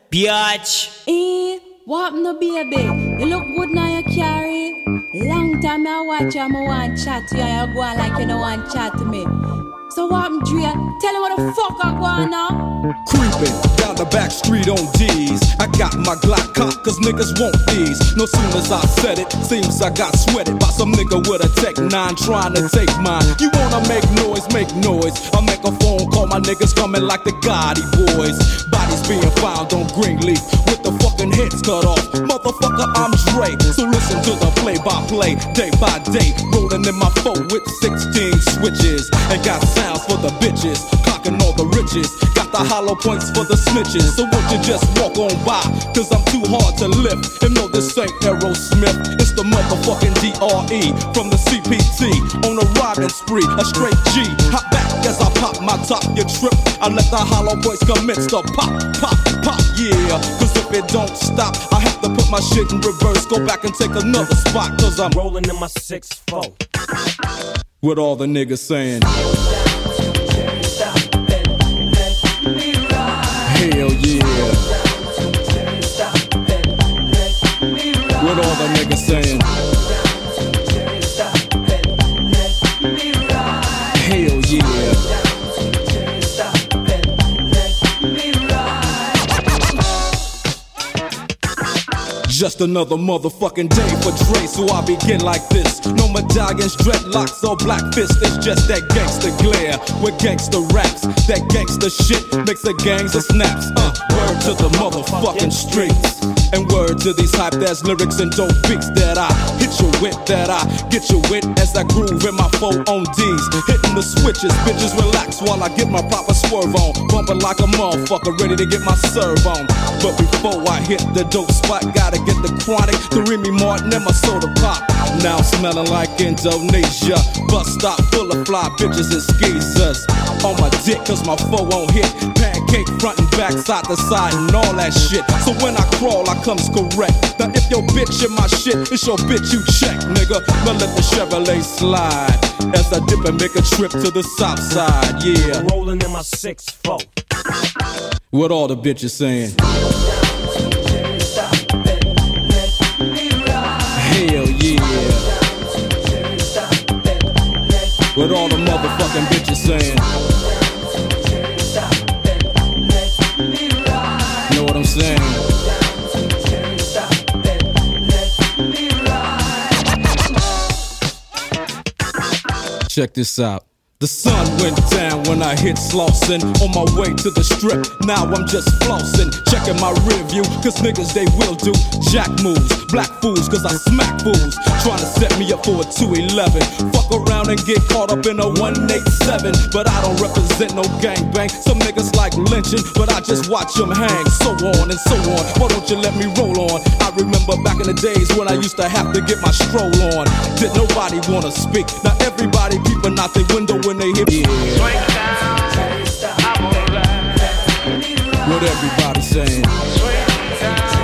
Biatch. What no baby? You look good now you carry. Long time I watch you, I want chat to you. You go on like you don't want chat to me. So what I'm Dre? Tell me what the fuck I go on now. Creeping down the back street on D's. I got my Glock cocked cause niggas want these. No soon as I said it, seems I got sweated by some nigga with a Tech 9 trying to take mine. You wanna make noise, make noise. I make a phone call, my niggas coming like the Gotti boys. Bodies being found on Greenleaf with the fucking heads cut off. Motherfucker, I'm Dre. So listen to the play-by-play, day by day. Rolling in my 4 with 16 switches. And got sounds for the bitches, cocking all the riches. Got the hollow points for the snitches. So won't you just walk on by, cause I'm too hard to lift. And no, this ain't Aerosmith, it's the motherfucking DRE from the CPT. On a riding spree, a straight G. Hop back as I pop my top, you trip. I let the hollow points commence to pop, pop, pop, yeah. Cause if it don't stop, I have to put my shit in reverse. Go back and take another spot, cause I'm rolling in my 6-4. What all the niggas saying? Hell yeah. What all the niggas saying? Hell yeah. Just another motherfucking day for Dre, so I begin like this. No medallions, dreadlocks, or black fists. It's just that gangster glare with gangster raps. That gangster shit makes the gangs of snaps. Word to the motherfucking streets. And word to these hype-ass lyrics and dope beats that I hit you with, that I get you with as I groove in my 4 on D's. Hitting the switches, bitches relax while I get my proper swerve on. Bumping like a motherfucker, ready to get my serve on. But before I hit the dope spot, gotta get the chronic, the Remy Martin and my soda pop. Now I'm smelling like Indonesia. Bus stop full of fly bitches and skeezers. On my dick cause my 4 on hit. Pancake front and back, side to side and all that shit. So when I crawl, I comes correct. Now if your bitch in my shit, it's your bitch you check, nigga. Now let the Chevrolet slide as I dip and make a trip to the south side, yeah. Rolling in my 6-4. What all the bitches saying? Hell yeah. What all the motherfucking bitches saying? Know what I'm saying? Check this out. The sun went down when I hit Slauson. On my way to the strip, now I'm just flossing. Checking my rear view, cause niggas they will do jack moves. Black fools, cause I smack fools. Trying to set me up for a 211. Fuck around and get caught up in a 187. But I don't represent no gangbang. Some niggas like lynching, but I just watch them hang. So on and so on, why don't you let me roll on? I remember back in the days when I used to have to get my stroll on. Did nobody wanna speak? Now everybody peeping out the window when they hit me. What everybody saying?